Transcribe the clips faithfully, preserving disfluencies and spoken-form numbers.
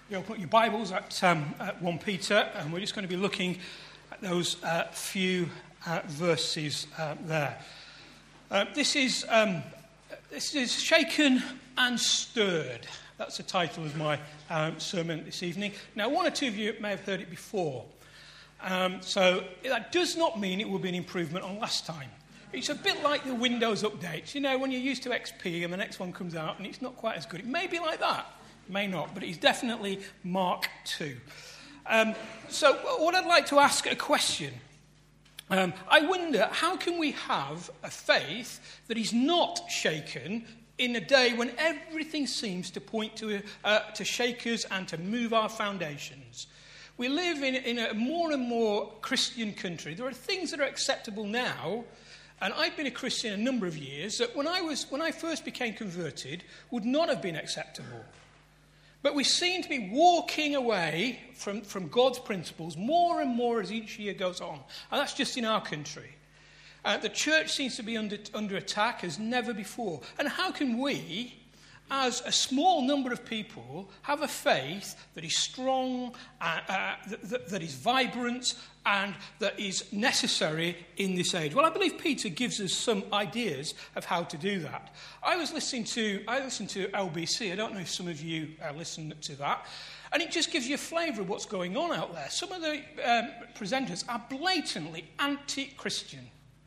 You open your Bibles at, um, at First Peter, and we're just going to be looking at those uh, few uh, verses uh, there. Uh, this is um, this is Shaken and Stirred. That's the title of my um, sermon this evening. Now, one or two of you may have heard it before, um, so that does not mean it will be an improvement on last time. It's a bit like the Windows updates. You know, when you're used to X P and the next one comes out and it's not quite as good. It may be like that. May not, but it's definitely Mark two. Um, so what I'd like to ask a question. Um, I wonder, how can we have a faith that is not shaken in a day when everything seems to point to, uh, to shake us and to move our foundations? We live in, in a more and more Christian country. There are things that are acceptable now, and I've been a Christian a number of years, that when I was when I first became converted would not have been acceptable. But we seem to be walking away from, from God's principles more and more as each year goes on. And that's just in our country. Uh, the church seems to be under, under attack as never before. And how can we, as a small number of people, have a faith that is strong, uh, uh, that, that, that is vibrant, and that is necessary in this age? Well, I believe Peter gives us some ideas of how to do that. I was listening to I listened to L B C. I don't know if some of you uh, listened to that. And it just gives you a flavour of what's going on out there. Some of the um, presenters are blatantly anti-Christian.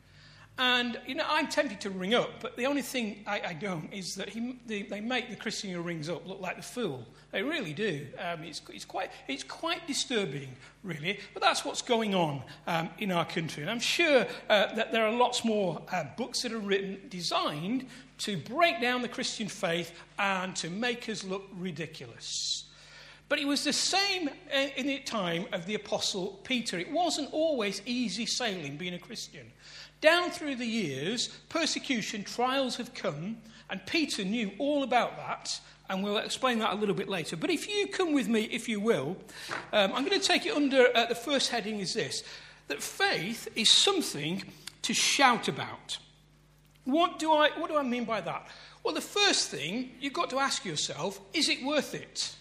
And, you know, I'm tempted to ring up, but the only thing I, I don't is that he, they, they make the Christian who rings up look like the fool. They really do. Um, it's, it's, quite, it's quite disturbing, really. But that's what's going on um, in our country. And I'm sure uh, that there are lots more uh, books that are written, designed to break down the Christian faith and to make us look ridiculous. But it was the same in the time of the Apostle Peter. It wasn't always easy sailing being a Christian. Down through the years, persecution, trials have come, and Peter knew all about that, and we'll explain that a little bit later. But if you come with me, if you will, um, I'm going to take it under, uh, the first heading is this, that faith is something to shout about. What do I, what do I mean by that? Well, the first thing you've got to ask yourself, is it worth it?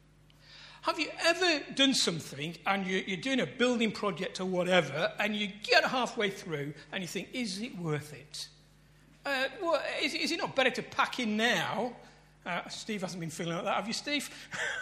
Have you ever done something and you're doing a building project or whatever and you get halfway through and you think, is it worth it? Uh, well, is, is it not better to pack in now? Uh, Steve hasn't been feeling like that, have you, Steve?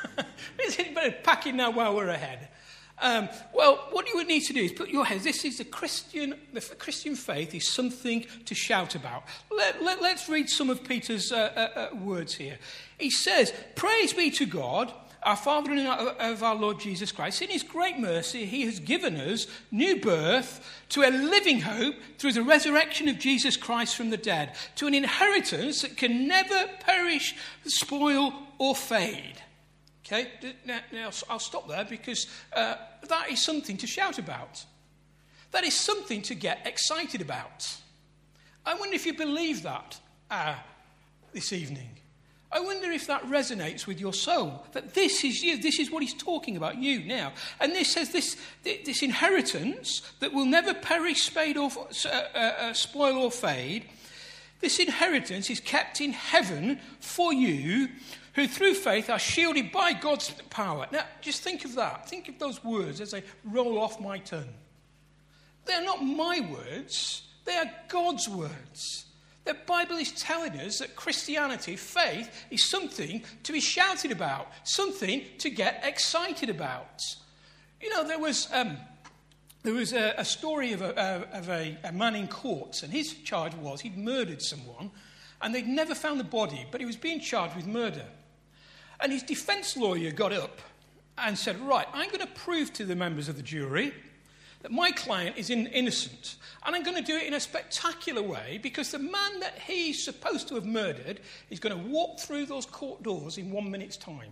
Is it better to pack in now while we're ahead? Um, well, what you would need to do is put your head, this is the Christian, the Christian faith is something to shout about. Let, let, let's read some of Peter's uh, uh, uh, words here. He says, praise be to God, our Father and of our Lord Jesus Christ. In his great mercy, he has given us new birth to a living hope through the resurrection of Jesus Christ from the dead, to an inheritance that can never perish, spoil, or fade. Okay, now, now I'll stop there because uh, that is something to shout about. That is something to get excited about. I wonder if you believe that uh, this evening. I wonder if that resonates with your soul, that this is you, this is what he's talking about, you now. And this says this, this inheritance that will never perish, fade or, uh, uh, spoil or fade, this inheritance is kept in heaven for you, who through faith are shielded by God's power. Now, just think of that. Think of those words as they roll off my tongue. They are not my words, they are God's words. The Bible is telling us that Christianity, faith, is something to be shouted about, something to get excited about. You know, there was um, there was a, a story of, a, of a, a man in court, and his charge was he'd murdered someone, and they'd never found the body, but he was being charged with murder. And his defence lawyer got up and said, right, I'm going to prove to the members of the jury that my client is in, innocent. And I'm going to do it in a spectacular way because the man that he's supposed to have murdered is going to walk through those court doors in one minute's time.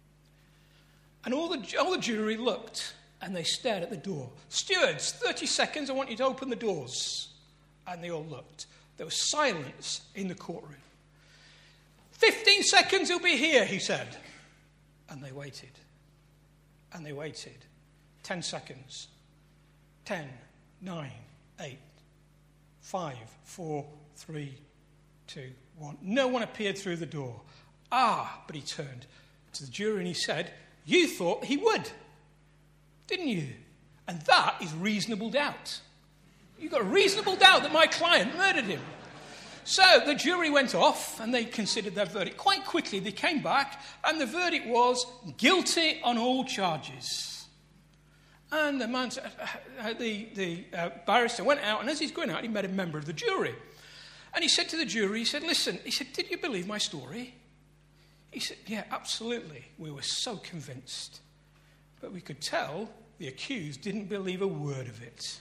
And all the, all the jury looked and they stared at the door. Stewards, thirty seconds, I want you to open the doors. And they all looked. There was silence in the courtroom. fifteen seconds, he'll be here, he said. And they waited. And they waited. Ten seconds. Ten, nine, eight, five, four, three, two, one. No one appeared through the door. Ah, but he turned to the jury and he said, You thought he would, didn't you? And that is reasonable doubt. You've got a reasonable doubt that my client murdered him. So the jury went off and they considered their verdict. Quite quickly they came back and the verdict was guilty on all charges. And the man, uh, the, the uh, barrister went out, and as he's going out he met a member of the jury. And he said to the jury, he said, listen, he said, did you believe my story? He said, yeah, absolutely. We were so convinced. But we could tell the accused didn't believe a word of it.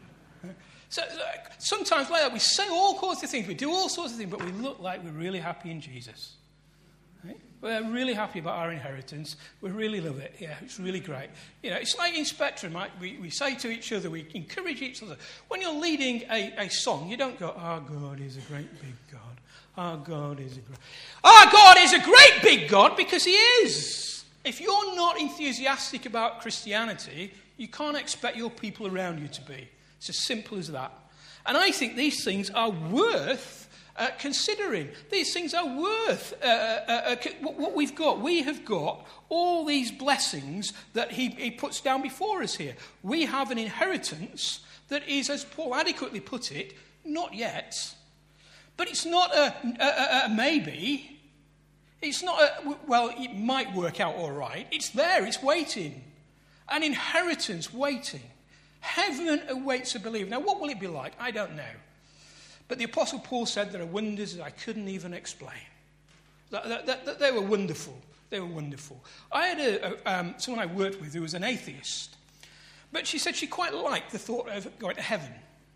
So, so sometimes like that, we say all sorts of things, we do all sorts of things, but we look like we're really happy in Jesus. Right? We're really happy about our inheritance. We really love it. Yeah, it's really great. You know, it's like in Spectrum, right? we, we say to each other, we encourage each other. When you're leading a, a song, you don't go, our God is a great big God. Our God is a great... Our God is a great big God, because he is. If you're not enthusiastic about Christianity, you can't expect your people around you to be. It's as simple as that. And I think these things are worth uh, considering. These things are worth uh, uh, uh, what we've got. We have got all these blessings that he, he puts down before us here. We have an inheritance that is, as Paul adequately put it, not yet. But it's not a, a, a, a maybe. It's not a, well, it might work out all right. It's there, it's waiting. An inheritance waiting. Heaven awaits a believer. Now, what will it be like? I don't know. But the Apostle Paul said there are wonders that I couldn't even explain. That, that, that, that they were wonderful. They were wonderful. I had a, a, um, someone I worked with who was an atheist. But she said she quite liked the thought of going to heaven.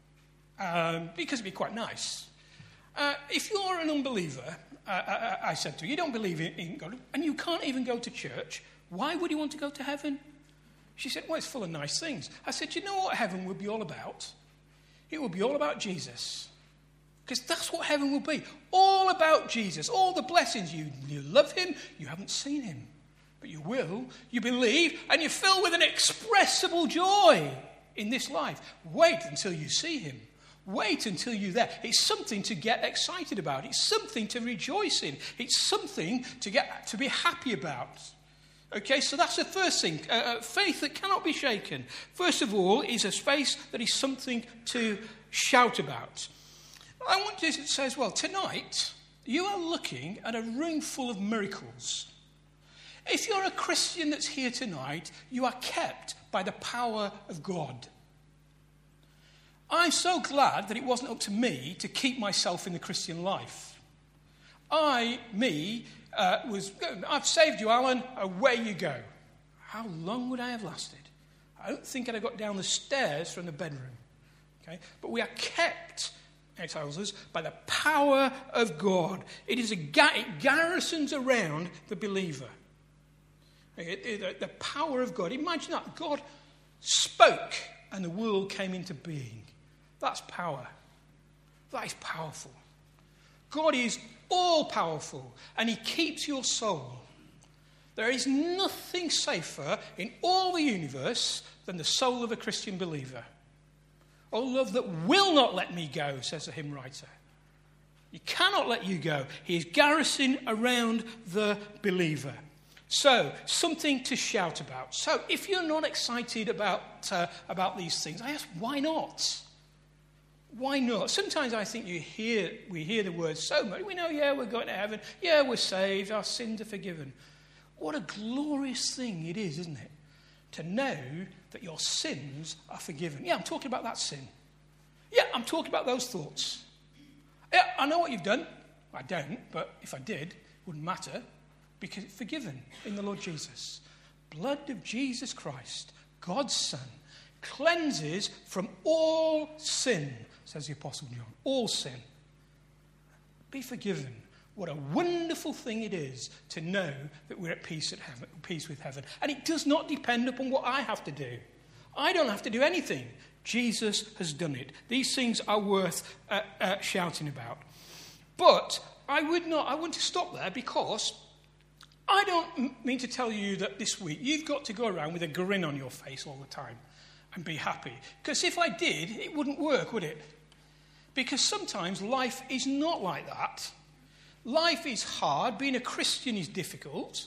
Um, because it'd be quite nice. Uh, if you're an unbeliever, uh, I, I said to her, you don't believe in, in God, and you can't even go to church, why would you want to go to heaven? She said, well, it's full of nice things. I said, you know what heaven would be all about? It would be all about Jesus. Because that's what heaven will be. All about Jesus. All the blessings. You, you love him. You haven't seen him. But you will. You believe. And you're filled with an inexpressible joy in this life. Wait until you see him. Wait until you're there. It's something to get excited about. It's something to rejoice in. It's something to get to be happy about. Okay, so that's the first thing. Uh, faith that cannot be shaken. First of all, is a space that is something to shout about. I want you to say as well, tonight, you are looking at a room full of miracles. If you're a Christian that's here tonight, you are kept by the power of God. I'm so glad that it wasn't up to me to keep myself in the Christian life. I, me, uh, was, I've saved you, Alan, away you go. How long would I have lasted? I don't think I'd have got down the stairs from the bedroom. Okay? But we are kept, it tells us, by the power of God. It is a ga- it garrisons around the believer. It, it, the power of God. Imagine that. God spoke and the world came into being. That's power. That is powerful. God is all-powerful, and he keeps your soul. There is nothing safer in all the universe than the soul of a Christian believer. Oh, love that will not let me go, says the hymn writer. He cannot let you go. He is garrisoning around the believer. So, something to shout about. So, if you're not excited about, uh, about these things, I ask, why not? Why not? Sometimes I think you hear we hear the words so much. We know, yeah, we're going to heaven. Yeah, we're saved. Our sins are forgiven. What a glorious thing it is, isn't it? To know that your sins are forgiven. Yeah, I'm talking about that sin. Yeah, I'm talking about those thoughts. Yeah, I know what you've done. I don't, but if I did, it wouldn't matter. Because it's forgiven in the Lord Jesus. Blood of Jesus Christ, God's Son, cleanses from all sin, says the Apostle John. All sin. Be forgiven. What a wonderful thing it is to know that we're at peace at heaven, peace with heaven. And it does not depend upon what I have to do. I don't have to do anything. Jesus has done it. These things are worth uh, uh, shouting about. But I would not. I want to stop there because I don't mean to tell you that this week you've got to go around with a grin on your face all the time and be happy. Because if I did, it wouldn't work, would it? Because sometimes life is not like that. Life is hard. Being a Christian is difficult.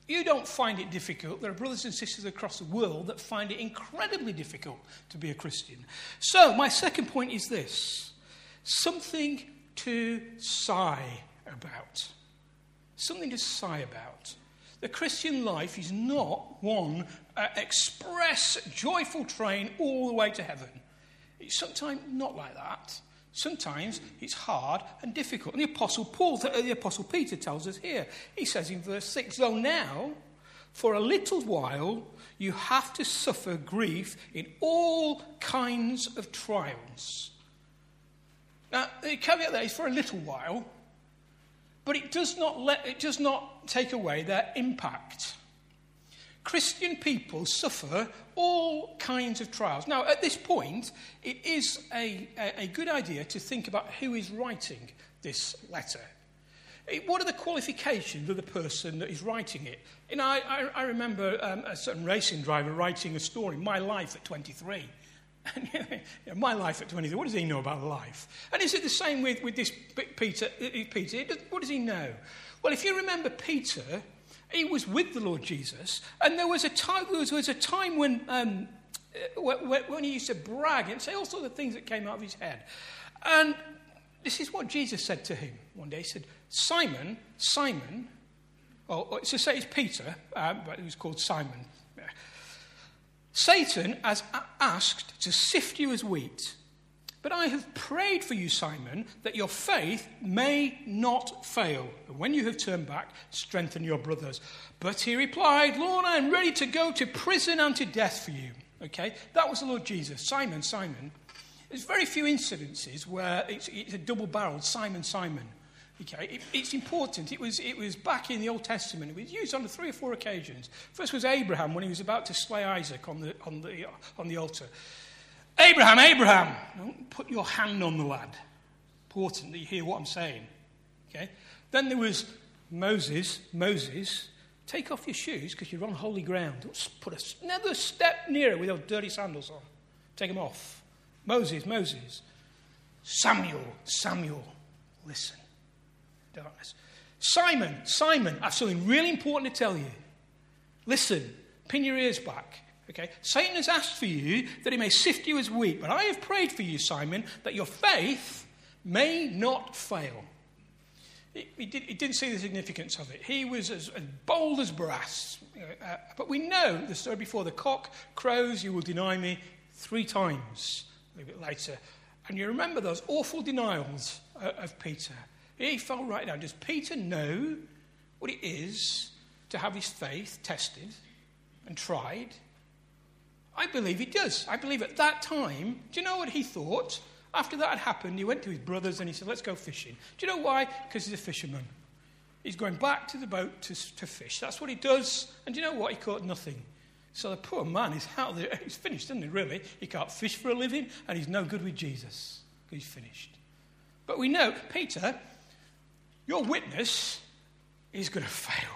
You don't find it difficult. There are brothers and sisters across the world that find it incredibly difficult to be a Christian. So, my second point is this. Something to sigh about. Something to sigh about. The Christian life is not one uh, express, joyful train all the way to heaven. It's sometimes not like that. Sometimes it's hard and difficult. And the Apostle Paul, the Apostle Peter tells us here. He says in verse six, though now, for a little while, you have to suffer grief in all kinds of trials. Now, the caveat there is for a little while, but it does not let, it does not take away their impact. Christian people suffer all kinds of trials. Now, at this point, it is a, a, a good idea to think about who is writing this letter. It, what are the qualifications of the person that is writing it? You know, I, I, I remember um, a certain racing driver writing a story, My Life at twenty-three. You know, my life at twenty-three, what does he know about life? And is it the same with, with this Peter? Peter? What does he know? Well, if you remember Peter, he was with the Lord Jesus, and there was a time, there was, there was a time when, um, when, when he used to brag and say all sorts of things that came out of his head. And this is what Jesus said to him one day. He said, Simon, Simon, or to say it's Peter, um, but he was called Simon. Satan has asked to sift you as wheat, but I have prayed for you, Simon, that your faith may not fail. And when you have turned back, strengthen your brothers. But he replied, Lord, I am ready to go to prison and to death for you. Okay, that was the Lord Jesus. Simon, Simon. There's very few incidences where it's, it's a double-barreled Simon, Simon. Okay, it, it's important. It was, it was back in the Old Testament. It was used on three or four occasions. First was Abraham when he was about to slay Isaac on the, on the, on the altar. Abraham, Abraham, don't put your hand on the lad. Important that you hear what I'm saying. Okay. Then there was Moses, Moses, take off your shoes because you're on holy ground. Don't put a, another step nearer with those dirty sandals on. Take them off. Moses, Moses. Samuel, Samuel, listen. Darkness. Simon, Simon, I have something really important to tell you. Listen, pin your ears back. Okay, Satan has asked for you that he may sift you as wheat, but I have prayed for you, Simon, that your faith may not fail. He, he, did, he didn't see the significance of it. He was as, as bold as brass. Uh, but we know the story before the cock crows, you will deny me three times a little bit later. And you remember those awful denials uh, of Peter. He fell right down. Does Peter know what it is to have his faith tested and tried? I believe he does. I believe at that time, do you know what he thought? After that had happened, he went to his brothers and he said, let's go fishing. Do you know why? Because he's a fisherman. He's going back to the boat to, to fish. That's what he does. And do you know what? He caught nothing. So the poor man is out there. He's finished, isn't he, really? He can't fish for a living and he's no good with Jesus. He's finished. But we know, Peter, your witness is going to fail.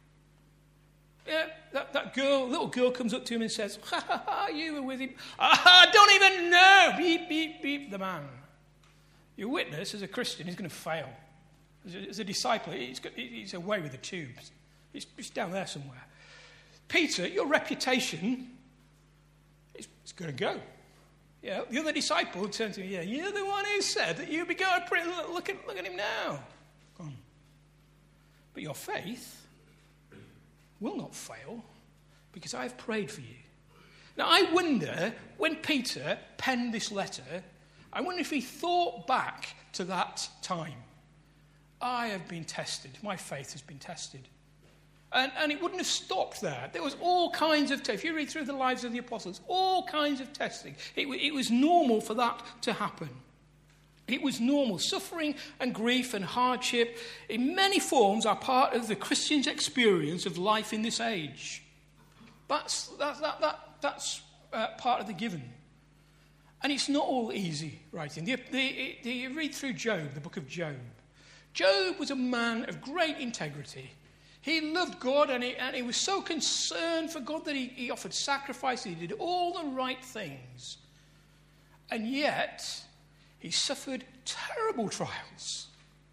Yeah, that, that girl, little girl comes up to him and says, ha ha ha, you were with him. Ah, I don't even know. Beep, beep, beep, the man. Your witness as a Christian is going to fail. As a, as a disciple, he's, got, he's away with the tubes. It's, it's down there somewhere. Peter, your reputation is it's going to go. Yeah, the other disciple turned to me, yeah, you're the one who said that you'd be going, look at, look at him now. Gone. But your faith will not fail because I've prayed for you. Now, I wonder, when Peter penned this letter, I wonder if he thought back to that time. I have been tested. My faith has been tested. And, and it wouldn't have stopped there. There was all kinds of, te- if you read through the lives of the apostles, all kinds of testing. It, it was normal for that to happen. It was normal. Suffering and grief and hardship in many forms are part of the Christian's experience of life in this age. That's, that, that, that, that's uh, part of the given. And it's not all easy writing. The, the, the, you read through Job, the book of Job. Job was a man of great integrity. He loved God and he, and he was so concerned for God that he, he offered sacrifice. He did all the right things. And yet, he suffered terrible trials.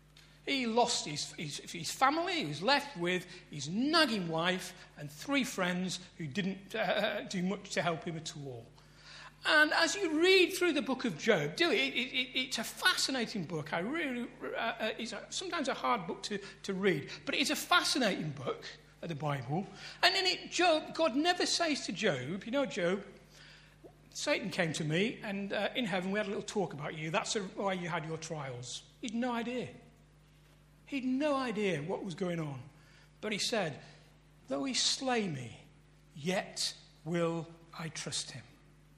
He lost his, his, his family. He was left with his nagging wife and three friends who didn't uh, do much to help him at all. And as you read through the book of Job, do it, it, it, it's a fascinating book. I really, uh, it's a, sometimes a hard book to, to read, but it's a fascinating book of the Bible. And in it, Job, God never says to Job, you know, Job, Satan came to me, and uh, in heaven we had a little talk about you. That's why you had your trials. He'd no idea. He'd no idea what was going on. But he said, though he slay me, yet will I trust him.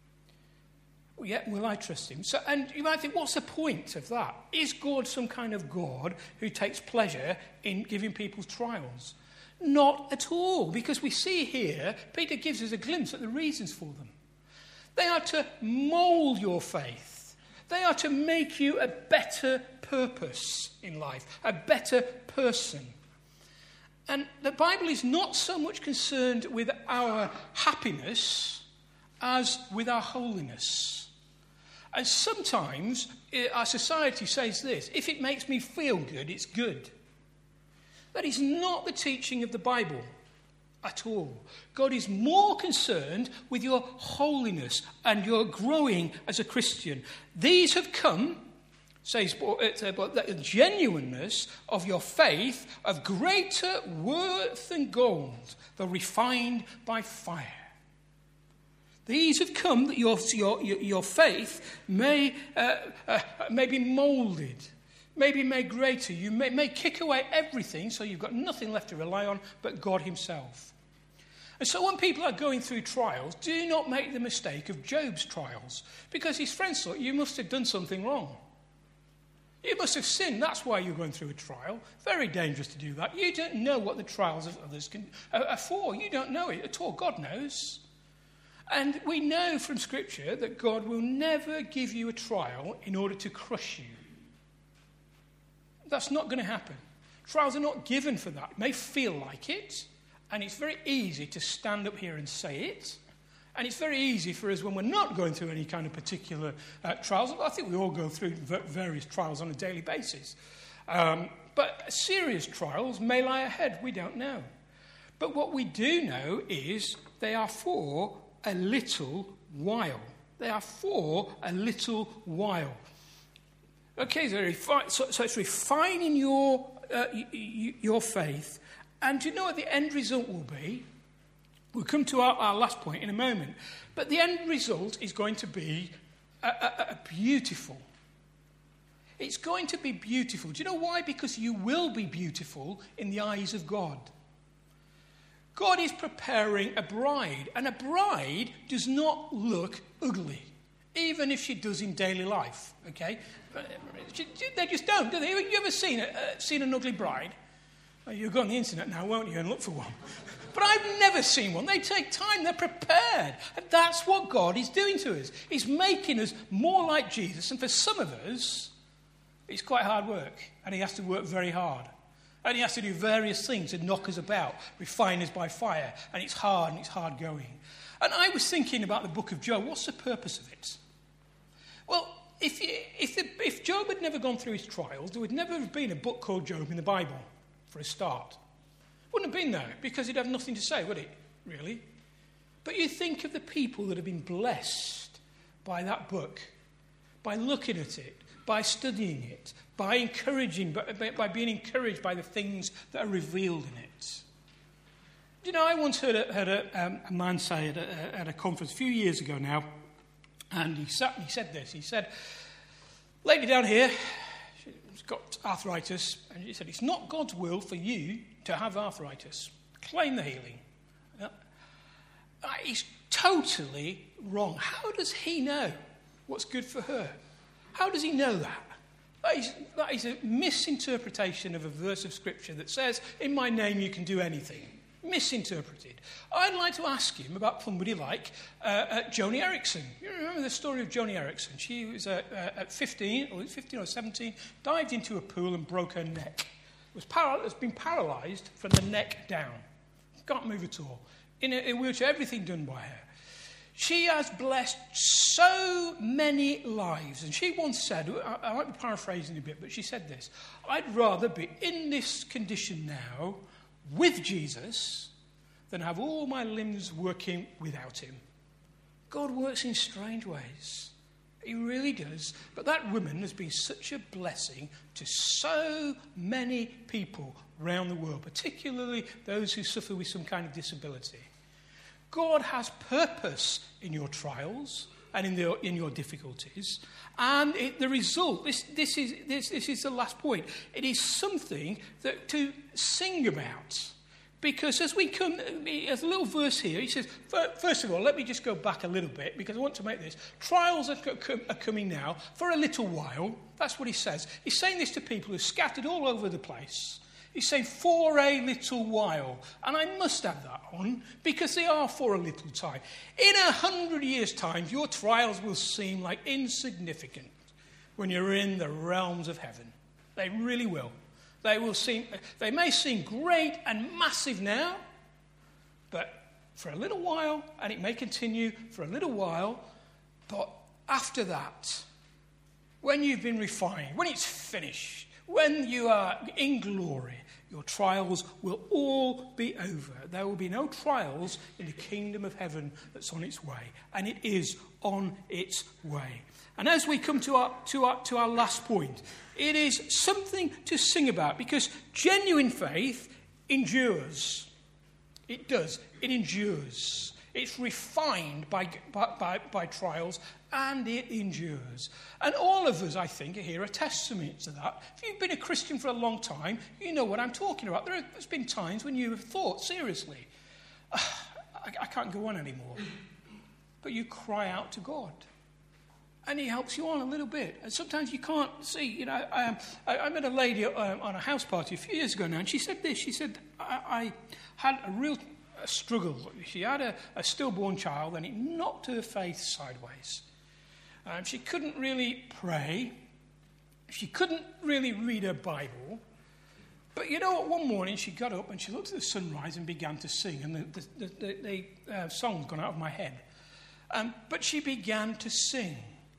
Yet will I trust him. So, and you might think, what's the point of that? Is God some kind of God who takes pleasure in giving people trials? Not at all, because we see here, Peter gives us a glimpse at the reasons for them. They are to mould your faith. They are to make you a better purpose in life, a better person. And the Bible is not so much concerned with our happiness as with our holiness. And sometimes our society says this, if it makes me feel good, it's good. That is not the teaching of the Bible at all. God is more concerned with your holiness and your growing as a Christian. These have come, says about the genuineness of your faith of greater worth than gold, though refined by fire. These have come that your, your, your faith may, uh, uh, may be moulded, may be made greater. You may, may kick away everything so you've got nothing left to rely on but God himself. And so when people are going through trials, do not make the mistake of Job's trials, because his friends thought you must have done something wrong. You must have sinned. That's why you're going through a trial. Very dangerous to do that. You don't know what the trials of others can, uh, are for. You don't know it at all. God knows. And we know from Scripture that God will never give you a trial in order to crush you. That's not going to happen. Trials are not given for that. It may feel like it, and it's very easy to stand up here and say it. And it's very easy for us when we're not going through any kind of particular uh, trials. I think we all go through various trials on a daily basis. Um, but serious trials may lie ahead. We don't know. But what we do know is they are for a little while. They are for a little while. Okay, so, refi- so, so it's refining your, uh, y- y- your faith. And do you know what the end result will be? We'll come to our, our last point in a moment. But the end result is going to be a, a, a beautiful. It's going to be beautiful. Do you know why? Because you will be beautiful in the eyes of God. God is preparing a bride, and a bride does not look ugly, even if she does in daily life, okay? They just don't, do they? Have you ever seen, a, uh, seen an ugly bride? Well, you'll go on the internet now, won't you, and look for one. But I've never seen one. They take time, they're prepared. And that's what God is doing to us. He's making us more like Jesus, and for some of us, it's quite hard work, and he has to work very hard. And he has to do various things to knock us about, refine us by fire. And it's hard, and it's hard going. And I was thinking about the book of Job. What's the purpose of it? Well, if, you, if, the, if Job had never gone through his trials, there would never have been a book called Job in the Bible, for a start. Wouldn't have been there, because he'd have nothing to say, would it, really? But you think of the people that have been blessed by that book, by looking at it, by studying it, by encouraging, by, by being encouraged by the things that are revealed in it. You know, I once heard a, heard a, um, a man say at a, at a conference a few years ago now, and he, sat, he said this. He said, lady down here, she's got arthritis, and he said, it's not God's will for you to have arthritis. Claim the healing. Uh, he's totally wrong. How does he know what's good for her? How does he know that? That is, that is a misinterpretation of a verse of Scripture that says, in my name you can do anything. Misinterpreted. I'd like to ask him about somebody like uh, uh, Joni Eareckson. You remember the story of Joni Eareckson? She was uh, uh, at fifteen, or fifteen or seventeen, dived into a pool and broke her neck. Was paral- has been paralysed from the neck down. Can't move at all. In a, a wheelchair, everything done by her. She has blessed so many lives. And she once said, I, I might be paraphrasing a bit, but she said this: I'd rather be in this condition now with Jesus than have all my limbs working without him. God works in strange ways. He really does. But that woman has been such a blessing to so many people around the world, particularly those who suffer with some kind of disability. God has purpose in your trials and in, the, in your difficulties. And it, the result, this, this, is, this, this is the last point, it is something that to sing about. Because as we come, there's a little verse here, he says, first of all, let me just go back a little bit, because I want to make this. Trials are, are coming now for a little while. That's what he says. He's saying this to people who are scattered all over the place. He's saying, for a little while. And I must have that on, because they are for a little time. In a hundred years' time, your trials will seem like insignificant when you're in the realms of heaven. They really will. They will seem, they may seem great and massive now, but for a little while, and it may continue for a little while, but after that, when you've been refined, when it's finished, when you are in glory, your trials will all be over. There will be no trials in the kingdom of heaven that's on its way. And it is on its way. And as we come to our, to our, to our last point, it is something to sing about, because genuine faith endures. It does. It endures. It's refined by, by, by trials, and it endures. And all of us, I think, are here a testament to that. If you've been a Christian for a long time, you know what I'm talking about. There has been times when you have thought, seriously, I, I can't go on anymore. But you cry out to God, and he helps you on a little bit. And sometimes you can't see. You know, I, I, I met a lady um, on a house party a few years ago now, and she said this. She said, I, I had a real a struggle. She had a, a stillborn child, and it knocked her faith sideways. Um, she couldn't really pray. She couldn't really read her Bible. But you know what? One morning she got up and she looked at the sunrise and began to sing. And the, the, the, the uh, song's gone out of my head. Um, but she began to sing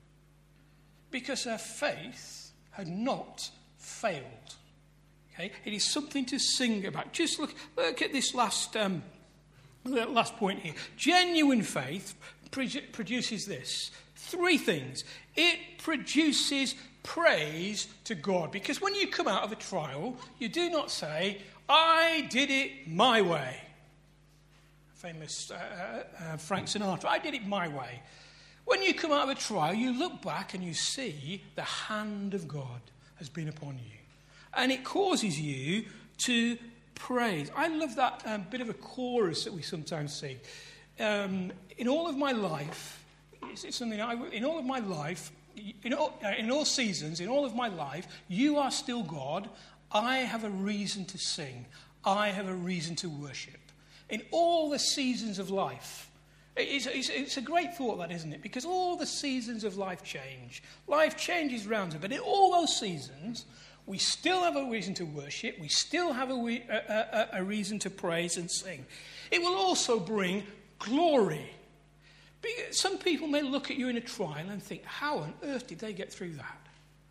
because her faith had not failed. Okay? It is something to sing about. Just look, look at this last, um, last point here. Genuine faith produces this. Three things. It produces praise to God. Because when you come out of a trial, you do not say, I did it my way. Famous uh, uh, Frank Sinatra, I did it my way. When you come out of a trial, you look back and you see the hand of God has been upon you. And it causes you to praise. I love that um, bit of a chorus that we sometimes sing. Um, in all of my life, it's, it's something I, in all of my life, in all, uh, in all seasons, in all of my life, you are still God. I have a reason to sing. I have a reason to worship. In all the seasons of life. It's, it's, it's a great thought, that, isn't it? Because all the seasons of life change. Life changes round it. But in all those seasons, we still have a reason to worship. We still have a, a, a, a reason to praise and sing. It will also bring glory. Some people may look at you in a trial and think, how on earth did they get through that?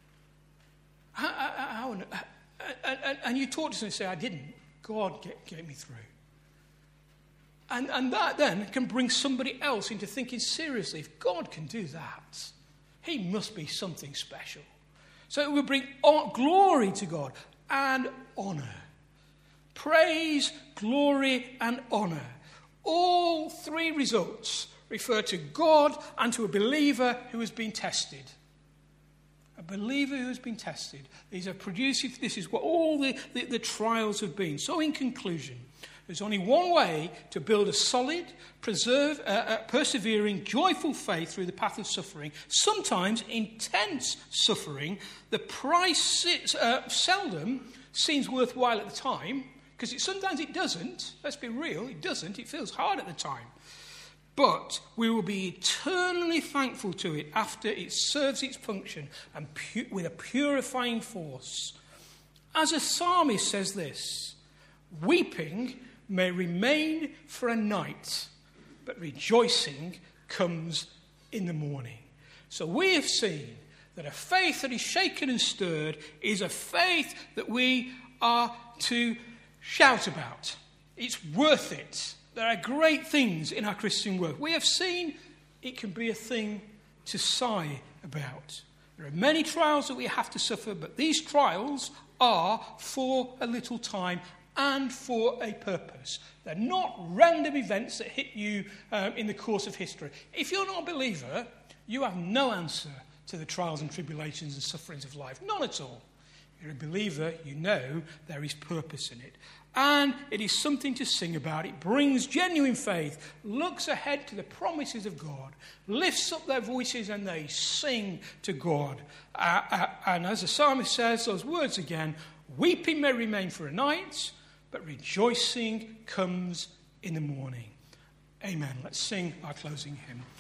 How, how, how on, and, and, and you talk to them and say, I didn't. God get, get me through. And, and that then can bring somebody else into thinking seriously, if God can do that, he must be something special. So it will bring glory to God and honour. Praise, glory, and honour. All three results refer to God and to a believer who has been tested. A believer who has been tested. These are producing, this is what all the, the, the trials have been. So in conclusion, there's only one way to build a solid, preserve, uh, uh, persevering, joyful faith through the path of suffering. Sometimes intense suffering. The price uh, seldom seems worthwhile at the time, because it, sometimes it doesn't. Let's be real, it doesn't. It feels hard at the time. But we will be eternally thankful to it after it serves its function and pu- with a purifying force. As a psalmist says this, weeping may remain for a night, but rejoicing comes in the morning. So we have seen that a faith that is shaken and stirred is a faith that we are to shout about. It's worth it. There are great things in our Christian work. We have seen it can be a thing to sigh about. There are many trials that we have to suffer, but these trials are for a little time and for a purpose. They're not random events that hit you um, in the course of history. If you're not a believer, you have no answer to the trials and tribulations and sufferings of life. None at all. If you're a believer, you know there is purpose in it. And it is something to sing about. It brings genuine faith, looks ahead to the promises of God, lifts up their voices and they sing to God. Uh, uh, and as the psalmist says, those words again, weeping may remain for a night, but rejoicing comes in the morning. Amen. Let's sing our closing hymn.